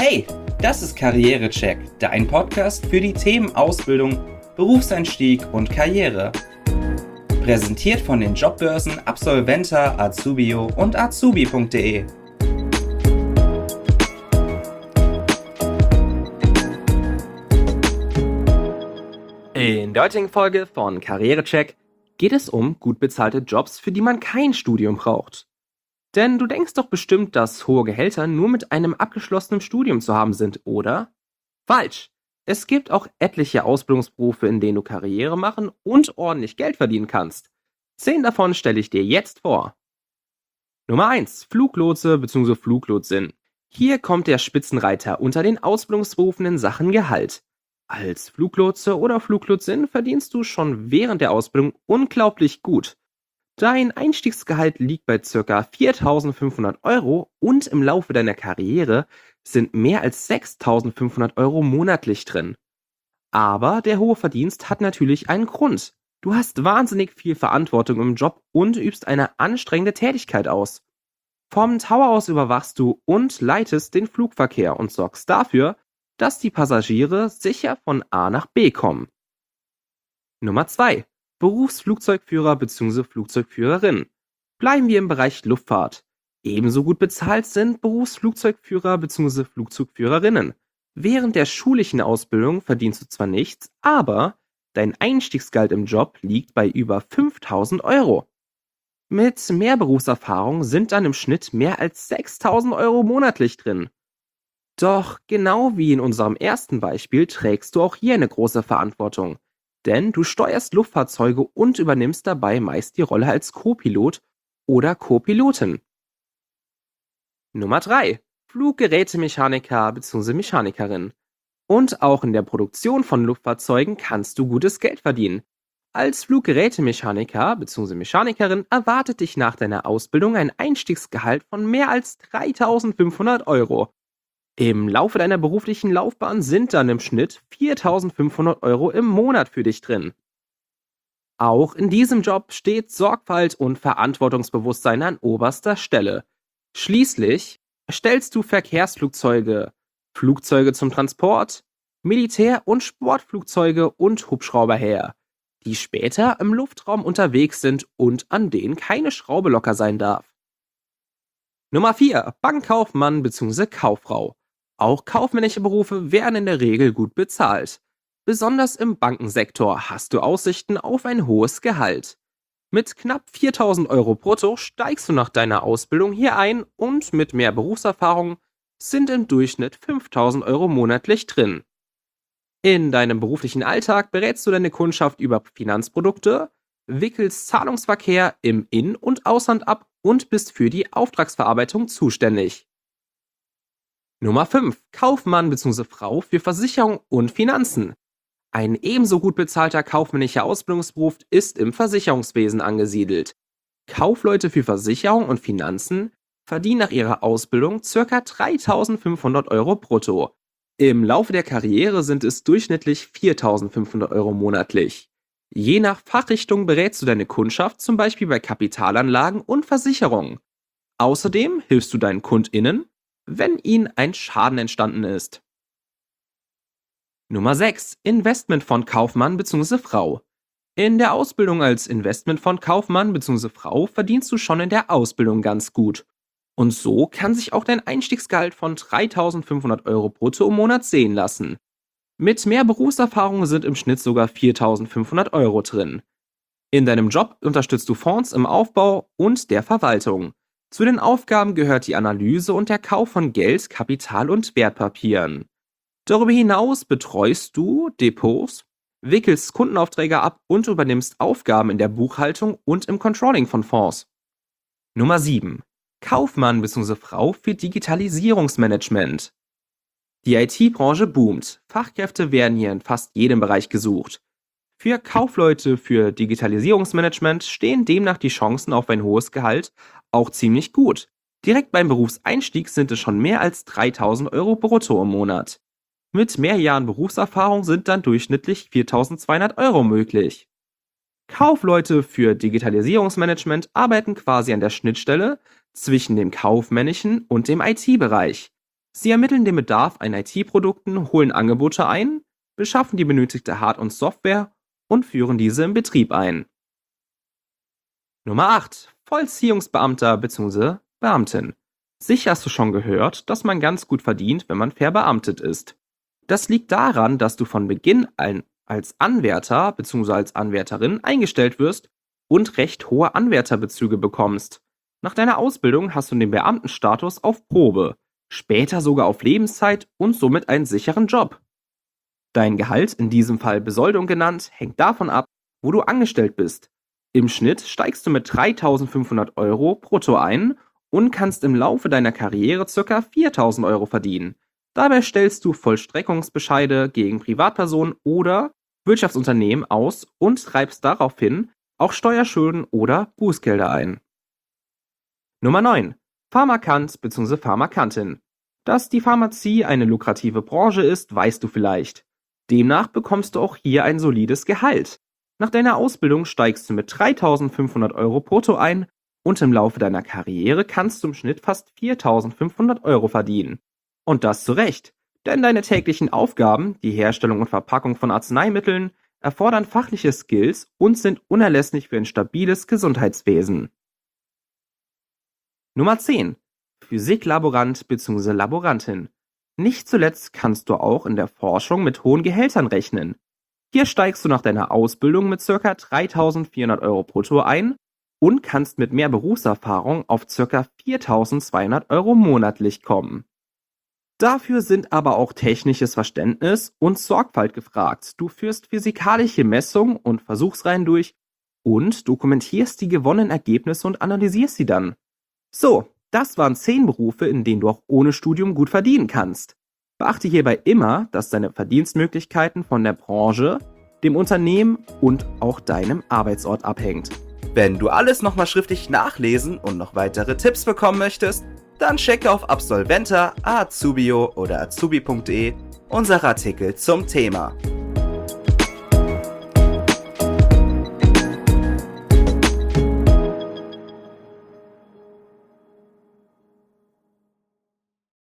Hey, das ist Karrierecheck, dein Podcast für die Themen Ausbildung, Berufseinstieg und Karriere. Präsentiert von den Jobbörsen Absolventa, Azubio und azubi.de. In der heutigen Folge von Karrierecheck geht es um gut bezahlte Jobs, für die man kein Studium braucht. Denn du denkst doch bestimmt, dass hohe Gehälter nur mit einem abgeschlossenen Studium zu haben sind, oder? Falsch! Es gibt auch etliche Ausbildungsberufe, in denen du Karriere machen und ordentlich Geld verdienen kannst. 10 davon stelle ich dir jetzt vor. Nummer 1. Fluglotse bzw. Fluglotsin. Hier kommt der Spitzenreiter unter den Ausbildungsberufen in Sachen Gehalt. Als Fluglotse oder Fluglotsin verdienst du schon während der Ausbildung unglaublich gut. Dein Einstiegsgehalt liegt bei ca. 4.500 Euro und im Laufe deiner Karriere sind mehr als 6.500 Euro monatlich drin. Aber der hohe Verdienst hat natürlich einen Grund. Du hast wahnsinnig viel Verantwortung im Job und übst eine anstrengende Tätigkeit aus. Vom Tower aus überwachst du und leitest den Flugverkehr und sorgst dafür, dass die Passagiere sicher von A nach B kommen. Nummer 2. Berufsflugzeugführer bzw. Flugzeugführerin. Bleiben wir im Bereich Luftfahrt. Ebenso gut bezahlt sind Berufsflugzeugführer bzw. Flugzeugführerinnen. Während der schulischen Ausbildung verdienst du zwar nichts, aber dein Einstiegsgehalt im Job liegt bei über 5.000 Euro. Mit mehr Berufserfahrung sind dann im Schnitt mehr als 6.000 Euro monatlich drin. Doch genau wie in unserem ersten Beispiel trägst du auch hier eine große Verantwortung. Denn du steuerst Luftfahrzeuge und übernimmst dabei meist die Rolle als Co-Pilot oder Co-Pilotin. Nummer 3. Fluggerätemechaniker bzw. Mechanikerin. Und auch in der Produktion von Luftfahrzeugen kannst du gutes Geld verdienen. Als Fluggerätemechaniker bzw. Mechanikerin erwartet dich nach deiner Ausbildung ein Einstiegsgehalt von mehr als 3.500 Euro. Im Laufe deiner beruflichen Laufbahn sind dann im Schnitt 4.500 Euro im Monat für dich drin. Auch in diesem Job steht Sorgfalt und Verantwortungsbewusstsein an oberster Stelle. Schließlich stellst du Verkehrsflugzeuge, Flugzeuge zum Transport, Militär- und Sportflugzeuge und Hubschrauber her, die später im Luftraum unterwegs sind und an denen keine Schraube locker sein darf. Nummer 4. Bankkaufmann bzw. Kauffrau. Auch kaufmännische Berufe werden in der Regel gut bezahlt. Besonders im Bankensektor hast du Aussichten auf ein hohes Gehalt. Mit knapp 4.000 Euro brutto steigst du nach deiner Ausbildung hier ein und mit mehr Berufserfahrung sind im Durchschnitt 5.000 Euro monatlich drin. In deinem beruflichen Alltag berätst du deine Kundschaft über Finanzprodukte, wickelst Zahlungsverkehr im In- und Ausland ab und bist für die Auftragsverarbeitung zuständig. Nummer 5. Kaufmann bzw. Frau für Versicherung und Finanzen. Ein ebenso gut bezahlter kaufmännischer Ausbildungsberuf ist im Versicherungswesen angesiedelt. Kaufleute für Versicherung und Finanzen verdienen nach ihrer Ausbildung ca. 3.500 Euro brutto. Im Laufe der Karriere sind es durchschnittlich 4.500 Euro monatlich. Je nach Fachrichtung berätst du deine Kundschaft zum Beispiel bei Kapitalanlagen und Versicherungen. Außerdem hilfst du deinen KundInnen, wenn ihnen ein Schaden entstanden ist. Nummer 6. Investmentfondkaufmann bzw. Frau. In der Ausbildung als Investmentfondkaufmann bzw. Frau verdienst du schon in der Ausbildung ganz gut. Und so kann sich auch dein Einstiegsgehalt von 3.500 Euro brutto im Monat sehen lassen. Mit mehr Berufserfahrung sind im Schnitt sogar 4.500 Euro drin. In deinem Job unterstützt du Fonds im Aufbau und der Verwaltung. Zu den Aufgaben gehört die Analyse und der Kauf von Geld, Kapital und Wertpapieren. Darüber hinaus betreust du Depots, wickelst Kundenaufträge ab und übernimmst Aufgaben in der Buchhaltung und im Controlling von Fonds. Nummer 7. Kaufmann bzw. Frau für Digitalisierungsmanagement. Die IT-Branche boomt. Fachkräfte werden hier in fast jedem Bereich gesucht. Für Kaufleute für Digitalisierungsmanagement stehen demnach die Chancen auf ein hohes Gehalt auch ziemlich gut. Direkt beim Berufseinstieg sind es schon mehr als 3.000 Euro brutto im Monat. Mit mehr Jahren Berufserfahrung sind dann durchschnittlich 4.200 Euro möglich. Kaufleute für Digitalisierungsmanagement arbeiten quasi an der Schnittstelle zwischen dem kaufmännischen und dem IT-Bereich. Sie ermitteln den Bedarf an IT-Produkten, holen Angebote ein, beschaffen die benötigte Hard- und Software und führen diese im Betrieb ein. Nummer 8. Vollziehungsbeamter bzw. Beamtin. Sicher hast du schon gehört, dass man ganz gut verdient, wenn man verbeamtet ist. Das liegt daran, dass du von Beginn an als Anwärter bzw. als Anwärterin eingestellt wirst und recht hohe Anwärterbezüge bekommst. Nach deiner Ausbildung hast du den Beamtenstatus auf Probe, später sogar auf Lebenszeit und somit einen sicheren Job. Dein Gehalt, in diesem Fall Besoldung genannt, hängt davon ab, wo du angestellt bist. Im Schnitt steigst du mit 3.500 € brutto ein und kannst im Laufe deiner Karriere ca. 4.000 € verdienen. Dabei stellst du Vollstreckungsbescheide gegen Privatpersonen oder Wirtschaftsunternehmen aus und treibst daraufhin auch Steuerschulden oder Bußgelder ein. Nummer 9. Pharmakant bzw. Pharmakantin. Dass die Pharmazie eine lukrative Branche ist, weißt du vielleicht. Demnach bekommst du auch hier ein solides Gehalt. Nach deiner Ausbildung steigst du mit 3.500 € brutto ein und im Laufe deiner Karriere kannst du im Schnitt fast 4.500 € verdienen. Und das zu Recht, denn deine täglichen Aufgaben, die Herstellung und Verpackung von Arzneimitteln, erfordern fachliche Skills und sind unerlässlich für ein stabiles Gesundheitswesen. Nummer 10. Physiklaborant bzw. Laborantin. Nicht zuletzt kannst du auch in der Forschung mit hohen Gehältern rechnen. Hier steigst du nach deiner Ausbildung mit ca. 3.400 € brutto ein und kannst mit mehr Berufserfahrung auf ca. 4.200 € monatlich kommen. Dafür sind aber auch technisches Verständnis und Sorgfalt gefragt. Du führst physikalische Messungen und Versuchsreihen durch und dokumentierst die gewonnenen Ergebnisse und analysierst sie dann. So, das waren 10 Berufe, in denen du auch ohne Studium gut verdienen kannst. Beachte hierbei immer, dass deine Verdienstmöglichkeiten von der Branche, dem Unternehmen und auch deinem Arbeitsort abhängt. Wenn du alles nochmal schriftlich nachlesen und noch weitere Tipps bekommen möchtest, dann checke auf Absolventa, Azubio oder azubi.de unsere Artikel zum Thema.